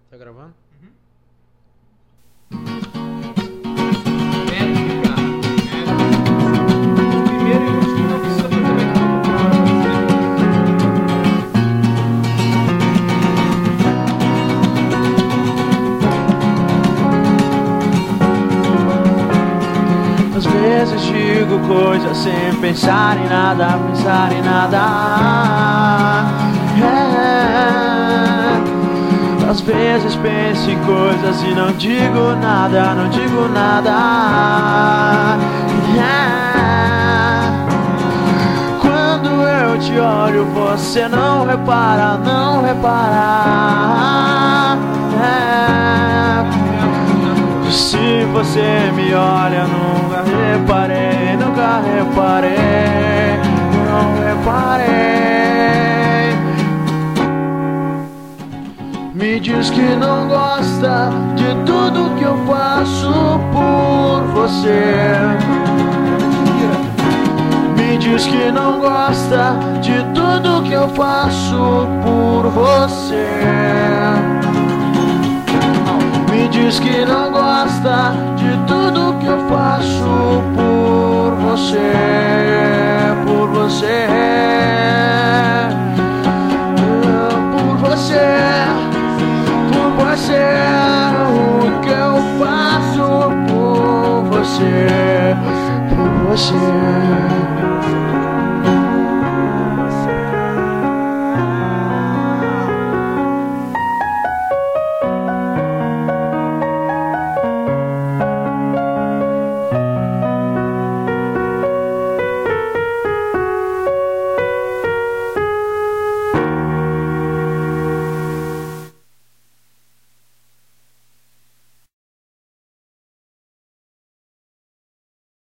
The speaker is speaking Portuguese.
Tá gravando? Métrica. Primeiro e último não precisa fazer Às vezes digo coisas sem pensar em nada, pensar em nada. Às vezes penso em coisas e não digo nada, não digo nada. Quando eu te olho, você não repara, não repara. Se você me olha, nunca reparei, nunca reparei, não reparei. Me diz que não gosta de tudo que eu faço por você. Me diz que não gosta de tudo que eu faço por você. Me diz que não gosta de tudo que eu faço por você, por você, por você, por você. O que eu faço por você, por você.